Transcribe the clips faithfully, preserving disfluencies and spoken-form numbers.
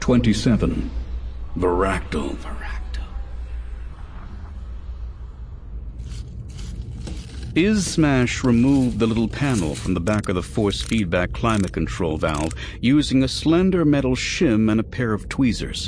twenty-seven. Varactyl. Izsmash removed the little panel from the back of the force feedback climate control valve using a slender metal shim and a pair of tweezers.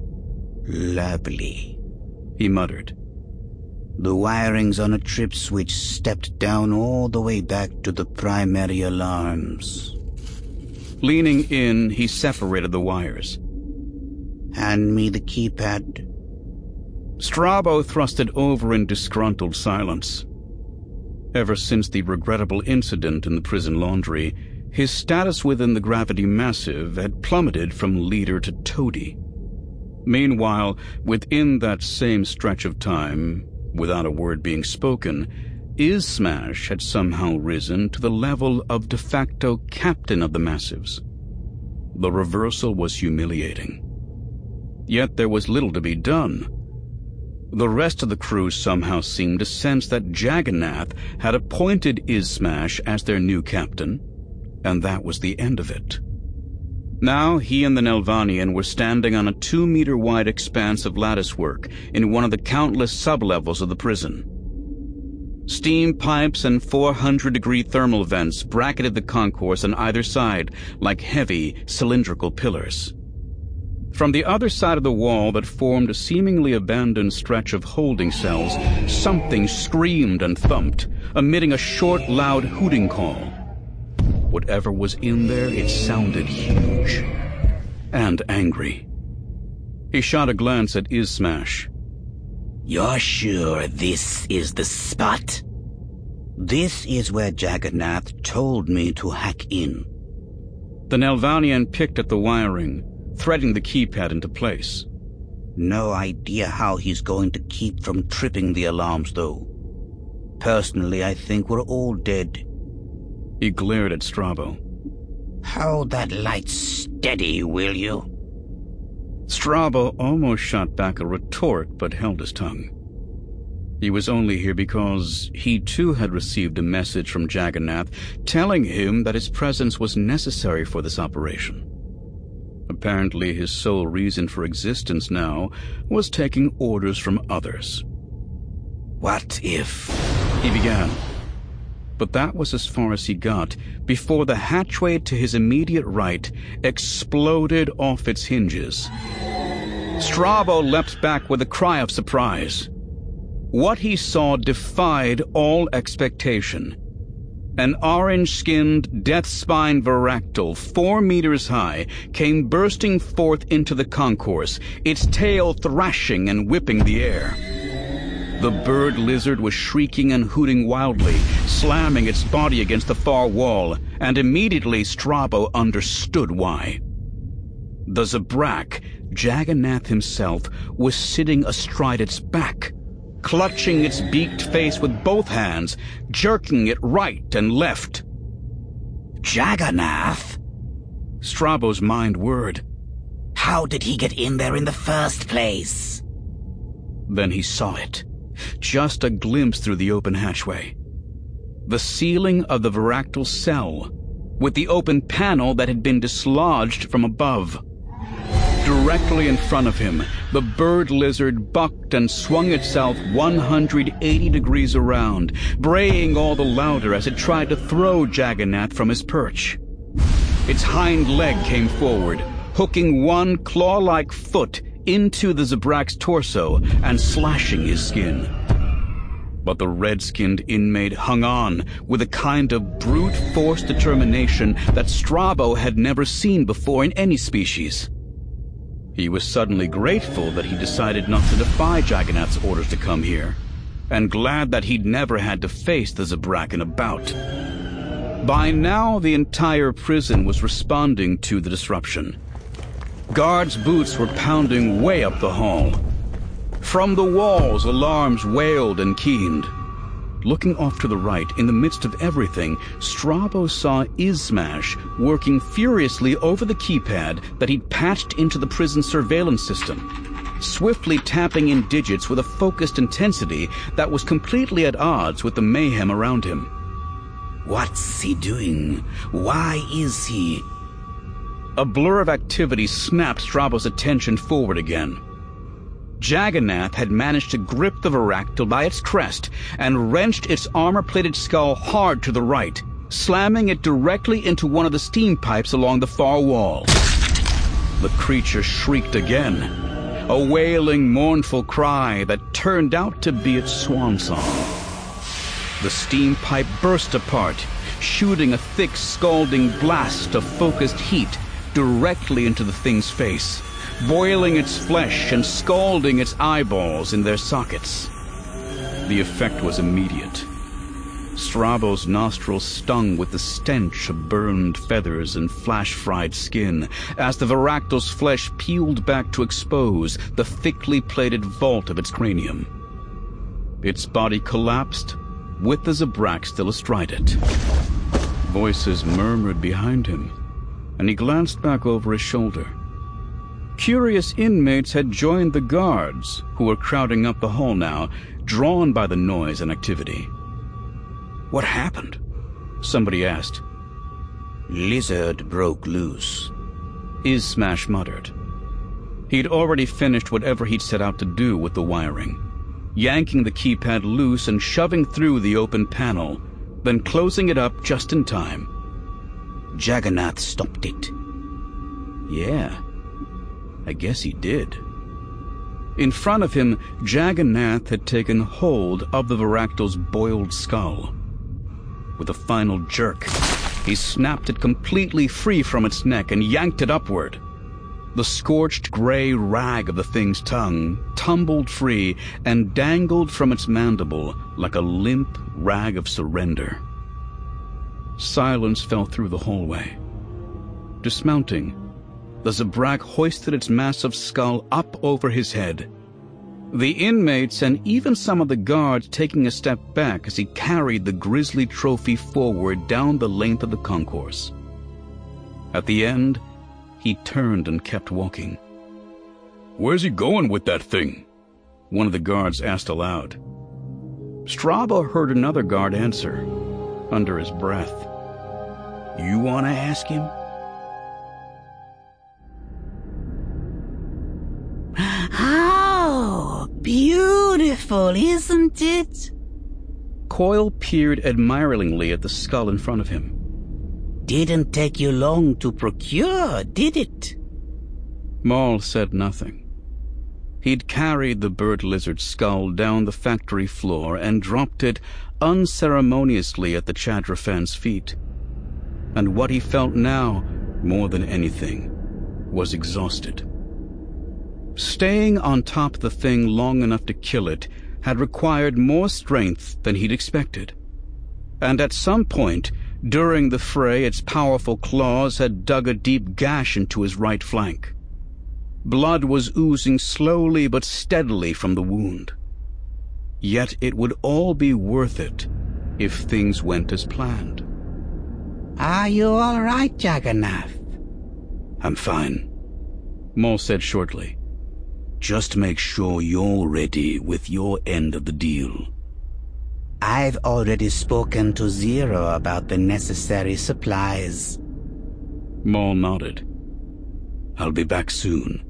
Lovely, he muttered. The wiring's on a trip switch stepped down all the way back to the primary alarms. Leaning in, he separated the wires. Hand me the keypad. Strabo thrust it over in disgruntled silence. Ever since the regrettable incident in the prison laundry, his status within the Gravity Massive had plummeted from leader to toady. Meanwhile, within that same stretch of time, without a word being spoken, Izsmash had somehow risen to the level of de facto captain of the Massives. The reversal was humiliating. Yet there was little to be done. The rest of the crew somehow seemed to sense that Jagannath had appointed Izsmash as their new captain, and that was the end of it. Now he and the Nelvanian were standing on a two-meter-wide expanse of latticework in one of the countless sublevels of the prison. Steam pipes and four hundred degree thermal vents bracketed the concourse on either side like heavy, cylindrical pillars. From the other side of the wall that formed a seemingly abandoned stretch of holding cells, something screamed and thumped, emitting a short, loud hooting call. Whatever was in there, it sounded huge and angry. He shot a glance at Izsmash. You're sure this is the spot? This is where Jagannath told me to hack in. The Nelvanian picked at the wiring, threading the keypad into place. No idea how he's going to keep from tripping the alarms, though. Personally, I think we're all dead. He glared at Strabo. Hold that light steady, will you? Strabo almost shot back a retort, but held his tongue. He was only here because he too had received a message from Jagannath telling him that his presence was necessary for this operation. Apparently his sole reason for existence now was taking orders from others. What if... he began. But that was as far as he got before the hatchway to his immediate right exploded off its hinges. Strabo leapt back with a cry of surprise. What he saw defied all expectation. An orange-skinned, death-spined Varactyl, four meters high, came bursting forth into the concourse, its tail thrashing and whipping the air. The bird lizard was shrieking and hooting wildly, slamming its body against the far wall, and immediately Strabo understood why. The Zabrak, Jagannath himself, was sitting astride its back, clutching its beaked face with both hands, jerking it right and left. Jagannath? Strabo's mind whirred. How did he get in there in the first place? Then he saw it. Just a glimpse through the open hatchway. The ceiling of the Varactyl cell, with the open panel that had been dislodged from above. Directly in front of him, the bird lizard bucked and swung itself one hundred eighty degrees around, braying all the louder as it tried to throw Jagannath from his perch. Its hind leg came forward, hooking one claw-like foot into the Zabrak's torso and slashing his skin. But the red-skinned inmate hung on with a kind of brute force determination that Strabo had never seen before in any species. He was suddenly grateful that he decided not to defy Jagannath's orders to come here, and glad that he'd never had to face the Zabrak in a bout. By now, the entire prison was responding to the disruption. Guards' boots were pounding way up the hall. From the walls, alarms wailed and keened. Looking off to the right, in the midst of everything, Strabo saw Izsmash working furiously over the keypad that he'd patched into the prison surveillance system, swiftly tapping in digits with a focused intensity that was completely at odds with the mayhem around him. What's he doing? Why is he... a blur of activity snapped Strabo's attention forward again. Jagannath had managed to grip the Varactyl by its crest and wrenched its armor-plated skull hard to the right, slamming it directly into one of the steam pipes along the far wall. The creature shrieked again, a wailing, mournful cry that turned out to be its swan song. The steam pipe burst apart, shooting a thick, scalding blast of focused heat directly into the thing's face, boiling its flesh and scalding its eyeballs in their sockets. The effect was immediate. Strabo's nostrils stung with the stench of burned feathers and flash-fried skin as the Varactyl's flesh peeled back to expose the thickly plated vault of its cranium. Its body collapsed, with the Zabrak still astride it. Voices murmured behind him, and he glanced back over his shoulder. Curious inmates had joined the guards, who were crowding up the hall now, drawn by the noise and activity. "What happened?" somebody asked. "Lizard broke loose," Izsmash muttered. He'd already finished whatever he'd set out to do with the wiring, yanking the keypad loose and shoving through the open panel, then closing it up just in time. "Jagannath stopped it." Yeah, I guess he did. In front of him, Jagannath had taken hold of the Varactyl's boiled skull. With a final jerk, he snapped it completely free from its neck and yanked it upward. The scorched gray rag of the thing's tongue tumbled free and dangled from its mandible like a limp rag of surrender. Silence fell through the hallway. Dismounting, the Zabrak hoisted its massive skull up over his head, the inmates and even some of the guards taking a step back as he carried the grisly trophy forward down the length of the concourse. At the end, he turned and kept walking. "Where's he going with that thing?" one of the guards asked aloud. Strabo heard another guard answer, under his breath. "You want to ask him?" Oh, beautiful, isn't it? Coil peered admiringly at the skull in front of him. Didn't take you long to procure, did it? Maul said nothing. He'd carried the bird lizard skull down the factory floor and dropped it unceremoniously at the Chadrafan's feet. And what he felt now, more than anything, was exhausted. Staying on top of the thing long enough to kill it had required more strength than he'd expected. And at some point, during the fray, its powerful claws had dug a deep gash into his right flank. Blood was oozing slowly but steadily from the wound. Yet it would all be worth it if things went as planned. Are you all right, Jagannath? "I'm fine," Maul said shortly. "Just make sure you're ready with your end of the deal." I've already spoken to Zero about the necessary supplies. Maul nodded. "I'll be back soon."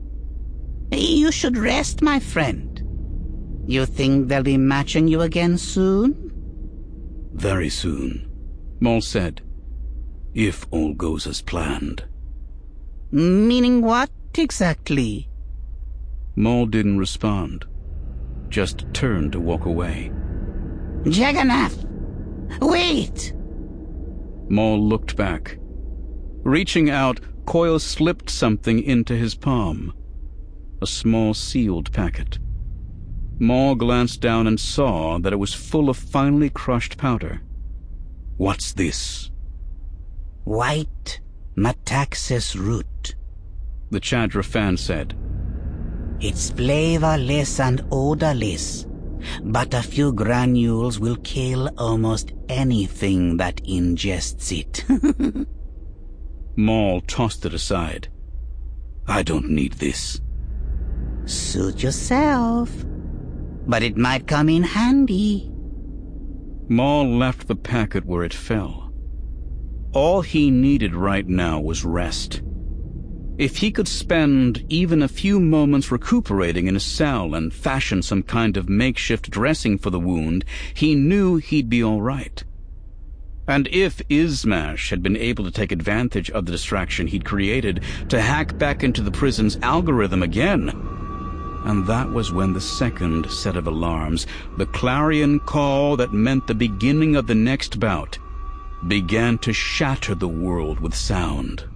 You should rest, my friend. You think they'll be matching you again soon? "Very soon," Maul said. "If all goes as planned." Meaning what exactly? Maul didn't respond, just turned to walk away. Jagannath! Wait! Maul looked back. Reaching out, Coil slipped something into his palm. A small sealed packet. Maul glanced down and saw that it was full of finely crushed powder. "What's this?" White Metaxas root, the Chadrafan said. It's flavorless and odorless, but a few granules will kill almost anything that ingests it. Maul tossed it aside. "I don't need this." Suit yourself, but it might come in handy. Maul left the packet where it fell. All he needed right now was rest, If he could spend even a few moments recuperating in a cell and fashion some kind of makeshift dressing for the wound, he knew he'd be all right. And if Izmash had been able to take advantage of the distraction he'd created to hack back into the prison's algorithm again, and that was when the second set of alarms, the clarion call that meant the beginning of the next bout, began to shatter the world with sound.